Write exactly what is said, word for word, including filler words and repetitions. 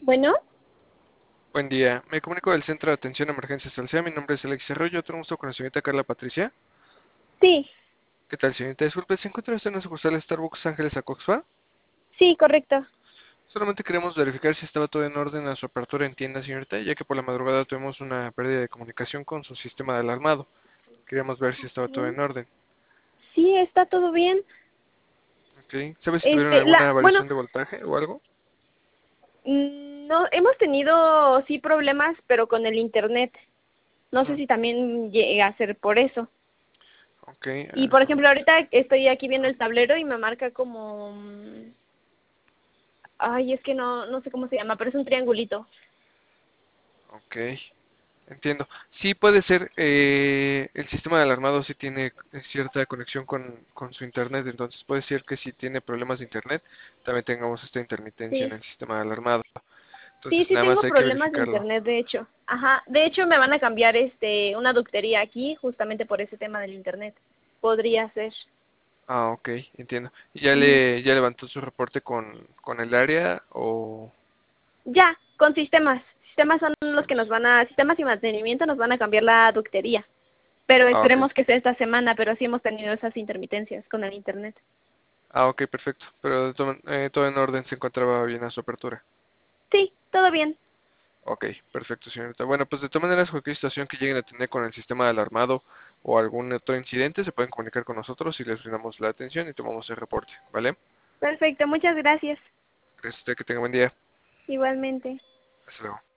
Bueno, Buen día, me comunico del Centro de Atención a Emergencias Alcea. Mi nombre es Alexis Arroyo, tengo gusto con la señorita Carla Patricia. sí, ¿Qué tal, señorita? Disculpe, ¿se encuentra usted en la sucursal Starbucks Ángeles Acoxpa? sí, correcto. Solamente queremos verificar si estaba todo en orden a su apertura en tienda, señorita, ya que por la madrugada tuvimos una pérdida de comunicación con su sistema de alarmado. Queríamos ver si estaba todo Ok. en orden. Sí, está todo bien. Ok. ¿Sabe si tuvieron Este, la, alguna bueno, variación de voltaje o algo? mm, no, hemos tenido sí problemas, pero con el internet. No sé Ujú. si también llega a ser por eso. Ok, a Y ver, por déjame ejemplo, ver. ahorita estoy aquí viendo el tablero y me marca como, mm, ay, es que no, no sé cómo se llama, pero es un triangulito. Ok. Entiendo. Sí puede ser, eh, el sistema de alarmado sí tiene eh, cierta conexión con, con su internet, entonces puede ser que si tiene problemas de internet, también tengamos esta intermitencia en Sí, el sistema de alarmado. sí, Entonces sí nada más tengo hay que problemas de verificarlo. internet, de hecho. Ajá, de hecho me van a cambiar este una ductería aquí justamente por ese tema del internet. Podría ser. Ah, ok, entiendo. ¿Y ya Ujú. le, ya levantó su reporte con, con el área o Ya, con sistemas. Sistemas son los con que nos los- van a, sistemas y mantenimiento nos van a cambiar la ductería. Pero Ah, ok. esperemos que sea esta semana, pero sí hemos tenido esas intermitencias con el internet. Ah, ok, perfecto. Pero todo, eh, todo en orden, se encontraba bien a su apertura. Sí, todo bien. Ok, perfecto, señorita. Bueno, pues de todas maneras, cualquier situación que lleguen a tener con el sistema de alarmado o algún otro incidente, se pueden comunicar con nosotros y les brindamos la atención y tomamos el reporte, ¿vale? Perfecto, muchas gracias. Gracias a usted, que tenga buen día. Igualmente. Hasta luego.